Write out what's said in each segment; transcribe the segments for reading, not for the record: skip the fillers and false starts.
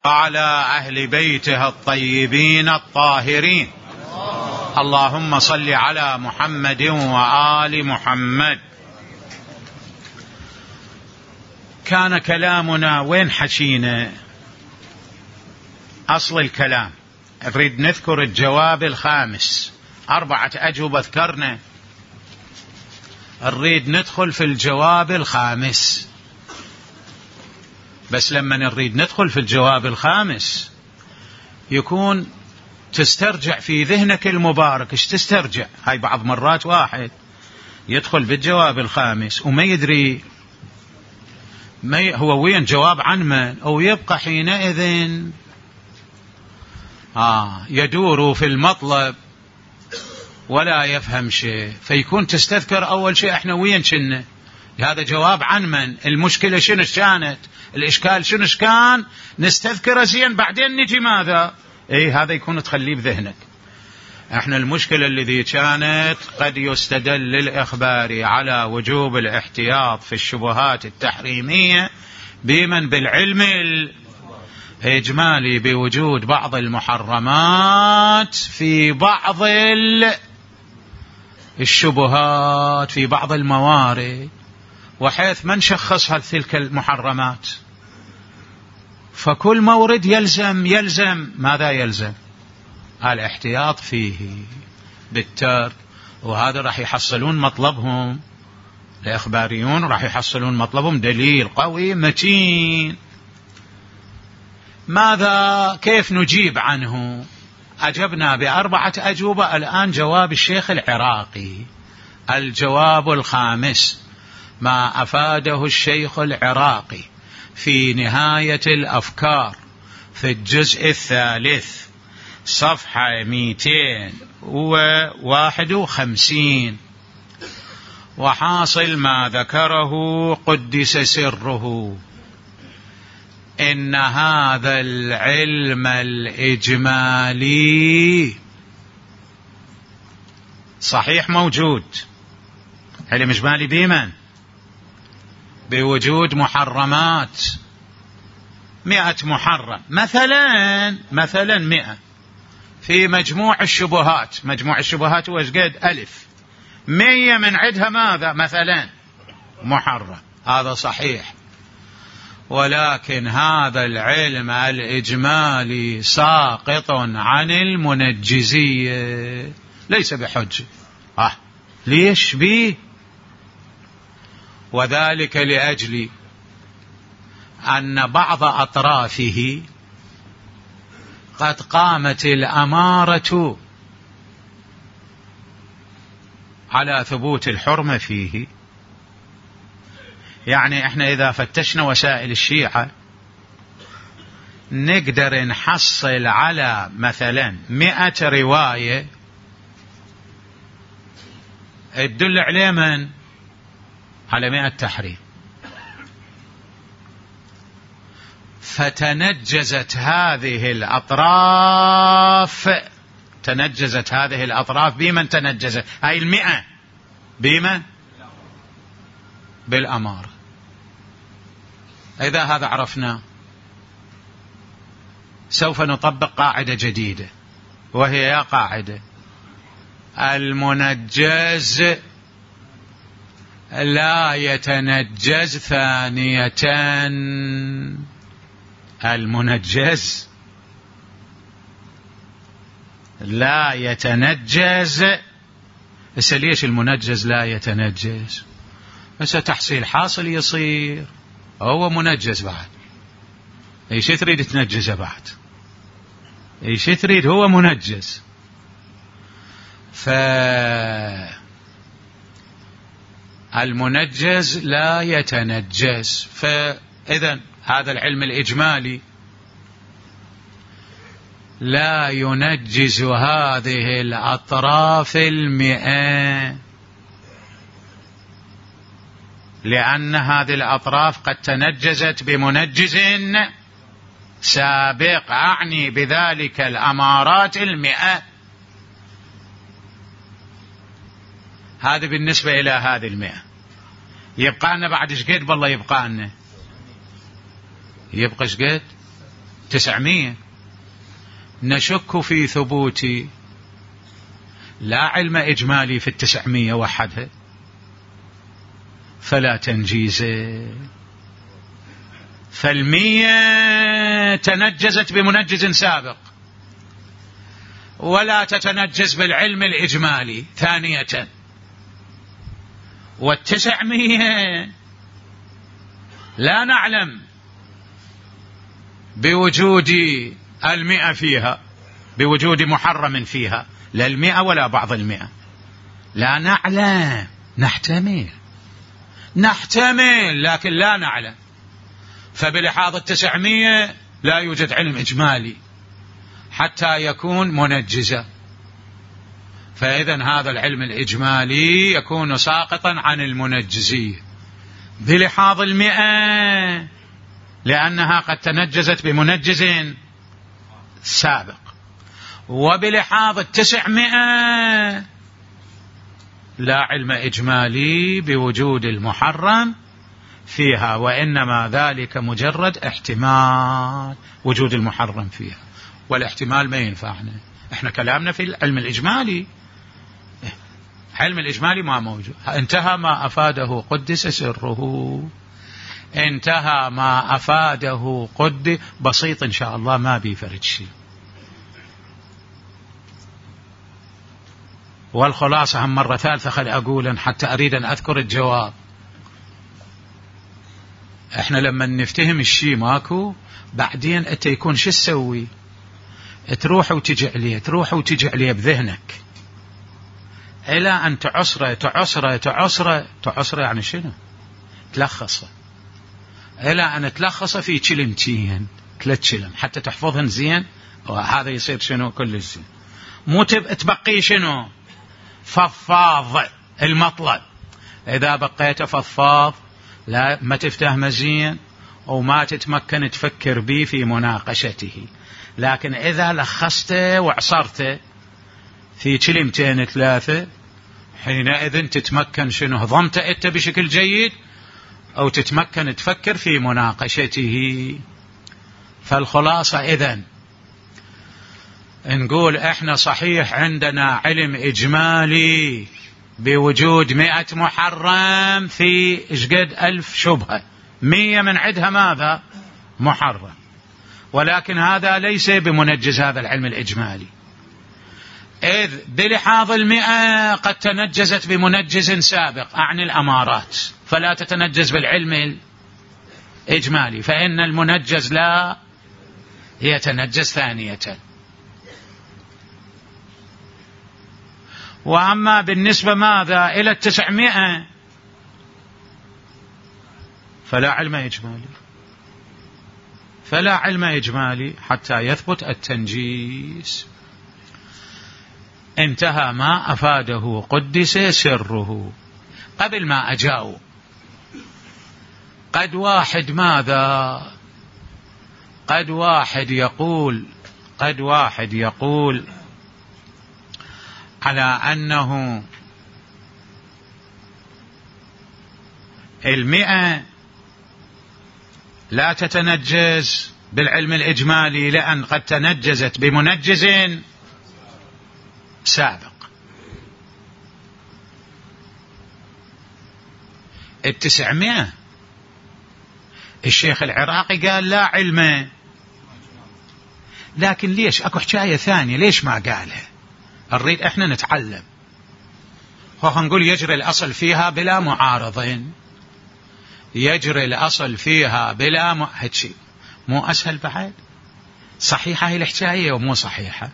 وعلى أهل بيته الطيبين الطاهرين. اللهم صل على محمد وآل محمد. كان كلامنا وين حشينا؟ أصل الكلام نريد نذكر الجواب الخامس. 4 أجوبة ذكرنا، نريد ندخل في الجواب الخامس. بس لما نريد ندخل في الجواب الخامس يكون تسترجع في ذهنك المبارك. ايش تسترجع؟ هاي بعض مرات واحد يدخل بالجواب الخامس وما يدري هو وين جواب عن من، أو يبقى حينئذ يدور في المطلب ولا يفهم شيء. فيكون تستذكر أول شيء احنا وين كنا، هذا جواب عن من، المشكلة شنو كانت، الإشكال شنو كان، نستذكره زين بعدين نجي ماذا. هذا يكون تخليه بذهنك. احنا المشكلة الذي كانت قد يستدل للإخبار على وجوب الاحتياط في الشبهات التحريمية بمن بالعلم الإجمالي بوجود بعض المحرمات في بعض الشبهات في بعض الموارد، وحيث من شخصها تلك المحرمات. فكل مورد يلزم ماذا؟ يلزم الاحتياط فيه بالترك. وهذا راح يحصلون مطلبهم، الإخباريون راح يحصلون مطلبهم دليل قوي متين. ماذا؟ كيف نجيب عنه؟ أجبنا ب4 أجوبة. الآن جواب الشيخ العراقي. الجواب الخامس ما أفاده الشيخ العراقي في نهاية الأفكار في الجزء 3 صفحة 251. وحاصل ما ذكره قدس سره إن هذا العلم الإجمالي صحيح موجود. علم إجمالي بمن؟ بوجود محرمات 100 محرم مثلا 100 في مجموع الشبهات. مجموع الشبهات هو قد 1000. 100 من عدها ماذا؟ مثلا محرم. هذا صحيح، ولكن هذا العلم الإجمالي ساقط عن المنجزية، ليس بحجة. ليش بيه؟ وذلك لأجل أن بعض أطرافه قد قامت الأمارة على ثبوت الحرمة فيه. يعني احنا إذا فتشنا وسائل الشيعة نقدر نحصل على مثلا 100 رواية تدل عليه من؟ على 100 تحريم. فتنجزت هذه الأطراف، تنجزت هذه الأطراف بمن تنجزت؟ هاي 100 بمن؟ بالأمارة. إذا هذا عرفنا سوف نطبق قاعدة جديدة، وهي يا قاعدة المنجز لا يتنجز ثانية. المنجز لا يتنجز. بس ليش المنجز لا يتنجز؟ بس تحصيل حاصل يصير، هو منجز بعد. ايش تريد تنجزه بعد؟ ايش تريد؟ هو منجز. فالمنجز لا يتنجز. فإذا هذا العلم الإجمالي لا ينجز هذه الأطراف 100، لأن هذه الأطراف قد تنجزت بمنجز سابق. أعني بذلك الأمارات 100. هذا بالنسبة إلى هذه 100. يبقى لنا بعد شقد؟ بالله يبقى لنا، يبقى شقد 900 نشك في ثبوت لا علم إجمالي في 900 وحدها فلا تنجيز. 100 تنجزت بمنجز سابق ولا تتنجز بالعلم الإجمالي ثانية، 900 لا نعلم بوجود 100 فيها، بوجود محرم فيها، لا 100 ولا بعض 100، لا نعلم، نحتمل لكن لا نعلم. فبلحاظ 900 لا يوجد علم إجمالي حتى يكون منجزا، فإذن هذا العلم الإجمالي يكون ساقطا عن المنجزية بلحاظ 100 لأنها قد تنجزت بمنجز سابق، وبلحاظ 900 لا علم إجمالي بوجود المحرم فيها، وإنما ذلك مجرد احتمال وجود المحرم فيها، والاحتمال ما ينفعنا. احنا كلامنا في العلم الإجمالي، علم الإجمالي ما موجود. انتهى ما أفاده قدس سره، انتهى ما أفاده قد بسيط إن شاء الله ما بيفرد شيء. والخلاصة هم مرة ثالثة خل أقول حتى أريد أن أذكر الجواب. احنا لما نفتهم الشيء ماكو بعدين انت يكون شو تسوي؟ تروح وتجي عليه، تروح وتجي عليه بذهنك إلى أن تعصره يعني شنو؟ تلخصه إلى أن تلخصه في كلمتين 3 كلم حتى تحفظهن زين، وهذا يصير شنو كل زين. مو تبقي شنو؟ فضفاض المطلب. إذا بقيت فضفاض لا ما تفتهم زين وما تتمكن تفكر به في مناقشته، لكن إذا لخصته وعصرته في 2 3 حينئذ تتمكن شنو؟ هضمت أنت بشكل جيد أو تتمكن تفكر في مناقشته. فالخلاصة إذن نقول إحنا صحيح عندنا علم إجمالي بوجود 100 محرم في إشقد 1000 شبهة، 100 من عدها ماذا؟ محرم، ولكن هذا ليس بمنجز هذا العلم الإجمالي، إذ بلحاظ 100 قد تنجزت بمنجز سابق أعني الأمارات، فلا تتنجز بالعلم الإجمالي، فإن المنجز لا يتنجز ثانية. وأما بالنسبة ماذا إلى 900 فلا علم إجمالي حتى يثبت التنجيس. انتهى ما أفاده قدس سره. قبل ما أجاوب، قد واحد يقول على أنه 100 لا تتنجز بالعلم الإجمالي لأن قد تنجزت بمنجز سابق. 900 الشيخ العراقي قال لا علم، لكن ليش أكو حكاية ثانية ليش ما قالها؟ نريد إحنا نتعلم، نقول يجري الأصل فيها بلا معارضين، يجري الأصل فيها بلا هالشي مو أسهل بعد؟ صحيحة هي الحكاية ومو صحيحة؟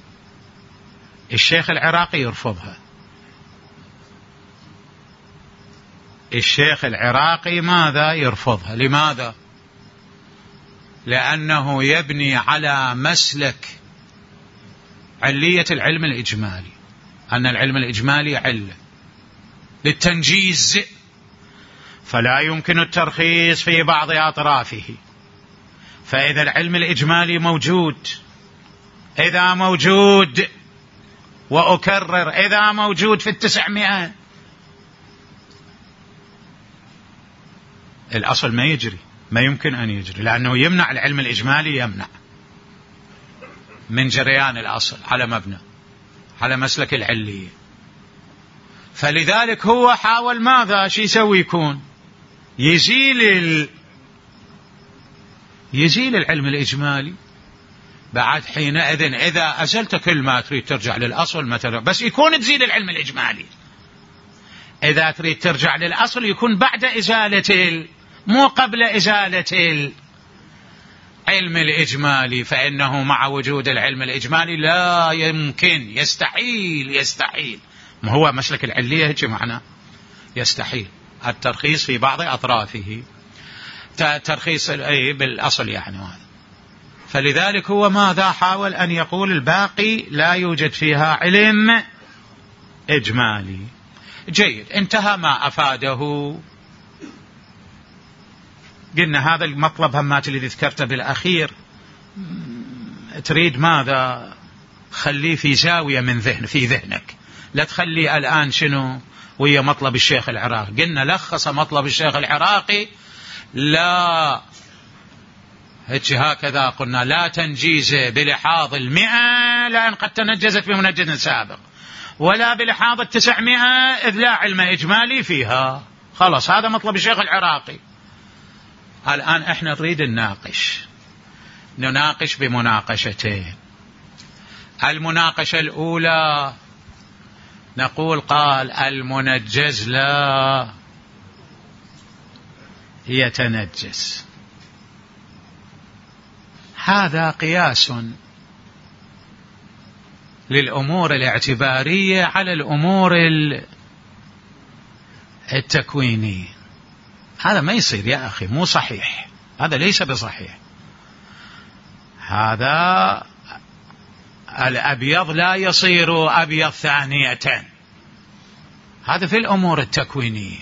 الشيخ العراقي يرفضها. الشيخ العراقي ماذا يرفضها؟ لماذا؟ لأنه يبني على مسلك علية العلم الإجمالي، أن العلم الإجمالي علة للتنجيز، فلا يمكن الترخيص في بعض أطرافه. فإذا العلم الإجمالي موجود، إذا موجود وأكرر إذا موجود في 900 الأصل ما يجري، ما يمكن أن يجري، لأنه يمنع العلم الإجمالي، يمنع من جريان الأصل على مبنى، على مسلك العلية. فلذلك هو حاول ماذا شي يسوي؟ يكون يزيل العلم الإجمالي. بعد حينئذ إذا أزلت كل ما تريد ترجع للأصل مثلا، بس يكون تزيل العلم الإجمالي. إذا تريد ترجع للأصل يكون بعد إزالة مو قبل إزالة العلم الإجمالي، فإنه مع وجود العلم الإجمالي لا يمكن، يستحيل. ما هو مسلك العلية هيك معناه، يستحيل الترخيص في بعض أطرافه، ترخيص بالأصل يعني هذا. فلذلك هو ماذا حاول أن يقول؟ الباقي لا يوجد فيها علم إجمالي. جيد، انتهى ما أفاده. قلنا هذا المطلب همات الذي ذكرته بالأخير تريد ماذا؟ خليه في زاوية من في ذهنك، لا تخلي الآن شنو وهي مطلب الشيخ العراقي. قلنا لخص مطلب الشيخ العراقي، لا هكذا قلنا: لا تنجيز بلحاظ 100 لأن قد تنجزت بمنجز سابق، ولا بلحاظ 900 إذ لا علم إجمالي فيها. خلاص، هذا مطلب الشيخ العراقي. الآن احنا نريد نناقش بمناقشتين. المناقشة الأولى نقول: قال المنجز لا يتنجس. هذا قياس للأمور الاعتبارية على الأمور التكوينية. هذا ما يصير يا أخي، مو صحيح، هذا ليس بصحيح. هذا الأبيض لا يصير أبيض ثانية، هذا في الأمور التكوينية.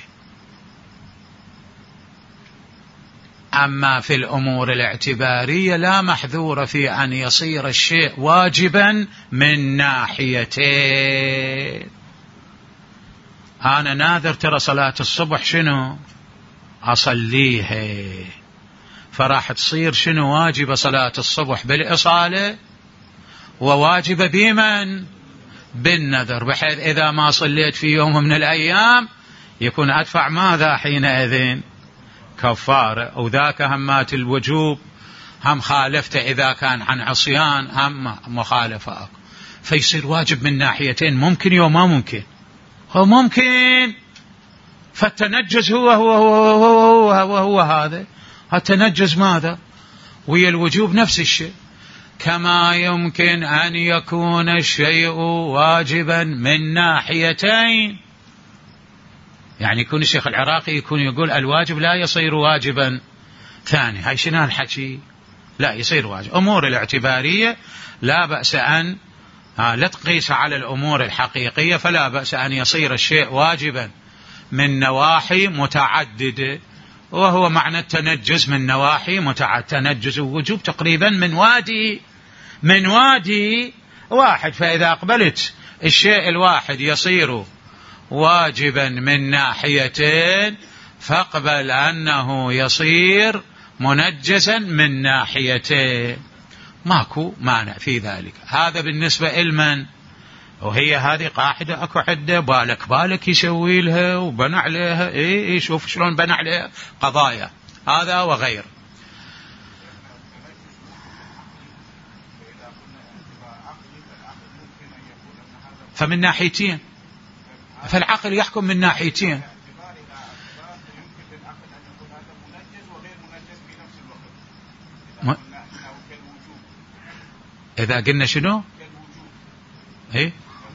أما في الأمور الاعتبارية لا محذور في أن يصير الشيء واجبا من ناحيتين. أنا ناذر ترى صلاة الصبح شنو أصليها، فراح تصير شنو واجبة صلاة الصبح بالإصالة، وواجبة بمن؟ بالنذر، بحيث إذا ما صليت في يوم من الأيام يكون أدفع ماذا حينئذ؟ كفارة. وذاك همات الوجوب هم خالفته إذا كان عن عصيان، هم مخالفة، فيصير واجب من ناحيتين. ممكن يوم ما ممكن، هو ممكن. فالتنجز هو هذا التنجز ماذا؟ ويا الوجوب نفس الشيء. كما يمكن أن يكون الشيء واجبا من ناحيتين، يعني يكون الشيخ العراقي يكون يقول الواجب لا يصير واجبا ثاني. هاي شنو الحكي؟ لا يصير واجب. أمور الاعتبارية لا بأس أن لا تقيس على الأمور الحقيقية، فلا بأس أن يصير الشيء واجبا من نواحي متعددة، وهو معنى التنجز من نواحي متعددة. تنجز ووجوب تقريبا من وادي واحد. فإذا أقبلت الشيء الواحد يصير واجبا من ناحيتين، فاقبل أنه يصير منجزا من ناحيتين، ماكو مانع في ذلك. هذا بالنسبة إلمن، وهي هذه قاعدة أكو عدة بالك يسوي لها وبنى عليها. إيه شوف شلون بنى عليها قضايا هذا وغير. فمن ناحيتين، فالعقل يحكم من ناحيتين. إذا قلنا شنو؟ إيه؟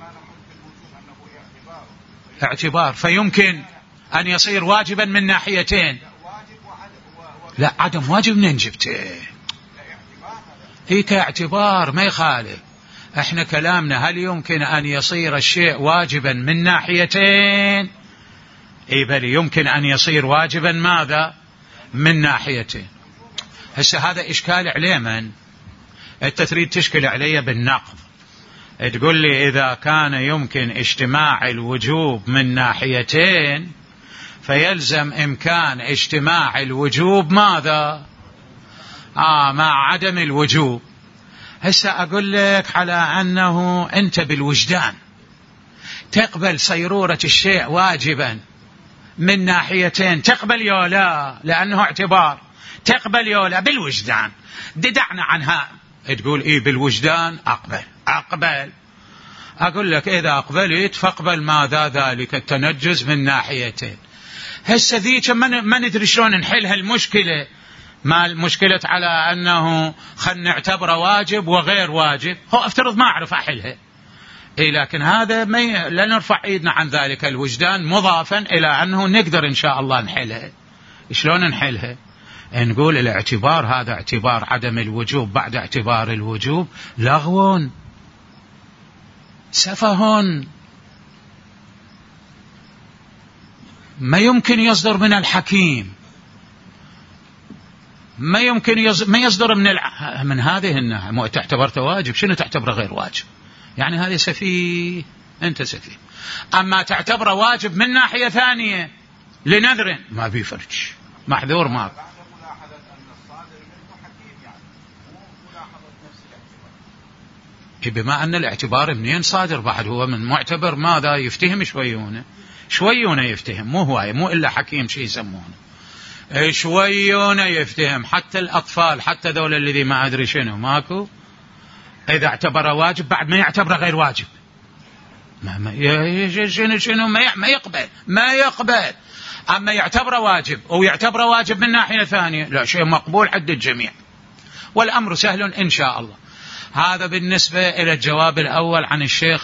اعتبار، فيمكن أن يصير واجبا من ناحيتين. لا عدم واجب من جبته، هي كاعتبار ما يخالف. احنا كلامنا هل يمكن أن يصير الشيء واجبا من ناحيتين؟ اي بل يمكن أن يصير واجبا ماذا؟ من ناحيتين. هسه هذا إشكال عليه من؟ انت تريد تشكل عليه بالنقض، تقول لي إذا كان يمكن اجتماع الوجوب من ناحيتين فيلزم إمكان اجتماع الوجوب ماذا؟ مع عدم الوجوب. هسه أقول لك على أنه أنت بالوجدان تقبل صيرورة الشيء واجبا من ناحيتين، تقبل يا لا لأنه اعتبار، تقبل يا لا بالوجدان. دعنا عنها، تقول إيه بالوجدان أقبل. أقول لك إذا أقبلت فاقبل ماذا ذلك التنجز من ناحيتين. هسه ذيك ما ندري شلون نحلها المشكلة، ما المشكلة على أنه خلنا نعتبره واجب وغير واجب، هو افترض ما أعرف أحلها، لكن هذا لا نرفع ايدنا عن ذلك الوجدان، مضافا إلى أنه نقدر إن شاء الله نحلها. شلون نحلها؟ نقول الاعتبار هذا اعتبار عدم الوجوب بعد اعتبار الوجوب لغو سفه، ما يمكن يصدر من الحكيم، ما يمكن ما يصدر من هذه الناحية. مو تعتبرته واجب، شنو تعتبره غير واجب؟ يعني هذا سفيه، أنت سفيه. أما تعتبره واجب من ناحية ثانية لنذر ما بيفرج، محذور ما بما أن الاعتبار منين صادر بعد؟ هو من معتبر ماذا يفتهم شويونه يفتهم، مو هو مو إلا حكيم شيء يسمونه شويونه يفتهم، حتى الأطفال حتى ذول الذي ما أدري شنو ماكو، إذا اعتبر واجب بعد ما يعتبر غير واجب شنو ما يقبل. أما يعتبر واجب أو يعتبر واجب من ناحية ثانية لا، شيء مقبول عند الجميع، والأمر سهل إن شاء الله. هذا بالنسبة إلى الجواب الأول عن الشيخ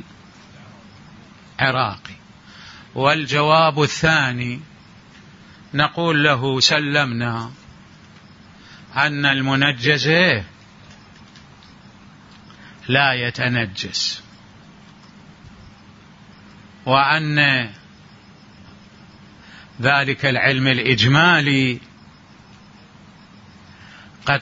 العراقي. والجواب الثاني نقول له سلمنا أن المنجز لا يتنجس، وأن ذلك العلم الإجمالي قد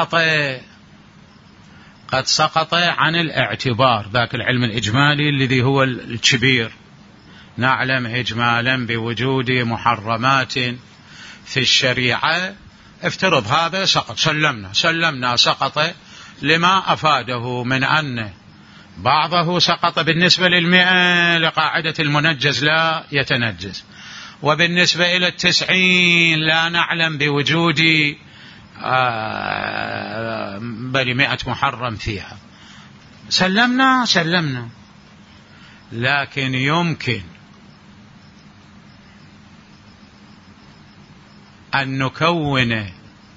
سقط عن الاعتبار. ذاك العلم الإجمالي الذي هو الكبير، نعلم إجمالا بوجود محرمات في الشريعة، افترض هذا سقط، سلمنا سقط، لما أفاده من أن بعضه سقط بالنسبة 100 لقاعدة المنجز لا يتنجس، وبالنسبة إلى 90 لا نعلم بوجود بل 100 محرم فيها. سلمنا، لكن يمكن أن نكون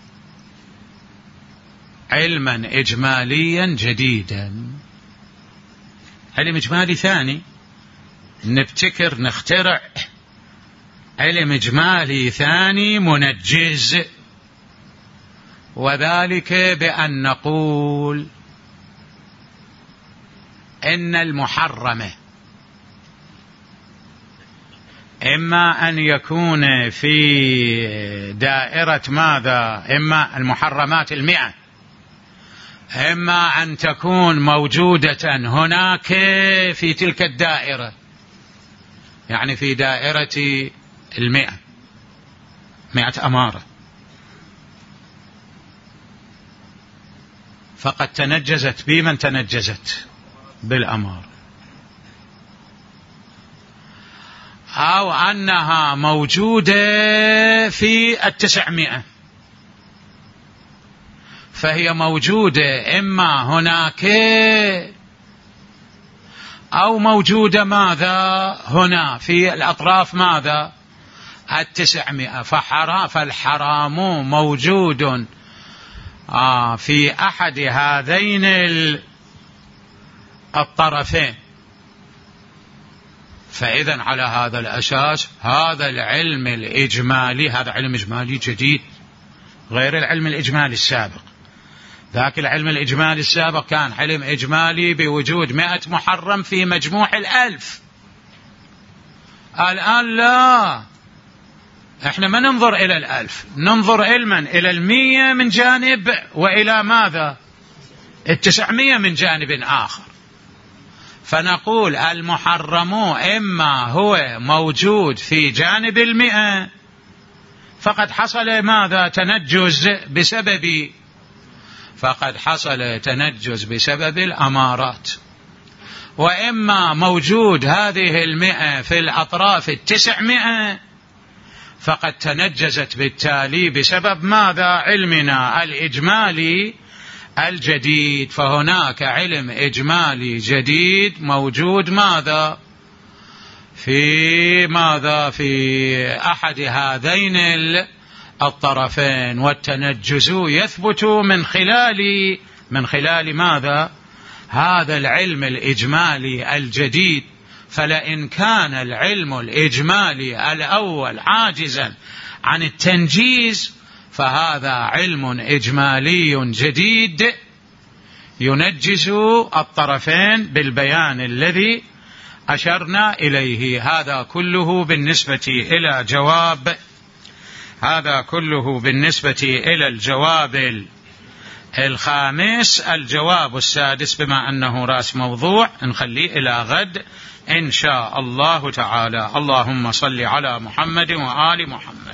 علما إجماليا جديدا، علم إجمالي ثاني، نبتكر نخترع علم إجمالي ثاني منجز، وذلك بأن نقول إن المحرم إما أن يكون في دائرة ماذا، إما المحرمات 100، إما أن تكون موجودة هناك في تلك الدائرة، يعني في دائرة 100 أمارة، فقد تنجزت بمن تنجزت بالأمارة، أو أنها موجودة في 900، فهي موجودة إما هناك أو موجودة ماذا هنا في الأطراف ماذا 900، فالحرام موجود في أحد هذين الطرفين. فإذا على هذا الأساس هذا العلم الإجمالي، هذا علم إجمالي جديد غير العلم الإجمالي السابق. ذاك العلم الإجمالي السابق كان علم إجمالي بوجود 100 محرم في مجموع 1000. الآن لا، احنا ما ننظر إلى 1000، ننظر علما إلى 100 من جانب، وإلى ماذا 900 من جانب آخر. فنقول المحرم إما هو موجود في جانب 100 فقد حصل ماذا تنجز بسبب فقد حصل تنجس بسبب الأمارات. وإما موجود هذه 100 في الأطراف 900 فقد تنجست بالتالي بسبب ماذا؟ علمنا الإجمالي الجديد. فهناك علم إجمالي جديد موجود ماذا؟ في أحد هذين الطرفين، والتنجس يثبت من خلال ماذا؟ هذا العلم الإجمالي الجديد. فلئن كان العلم الإجمالي الأول عاجزا عن التنجيز، فهذا علم إجمالي جديد ينجز الطرفين بالبيان الذي أشرنا إليه. هذا كله بالنسبة إلى الجواب الخامس. الجواب السادس بما أنه رأس موضوع نخليه إلى غد إن شاء الله تعالى. اللهم صل على محمد وآل محمد.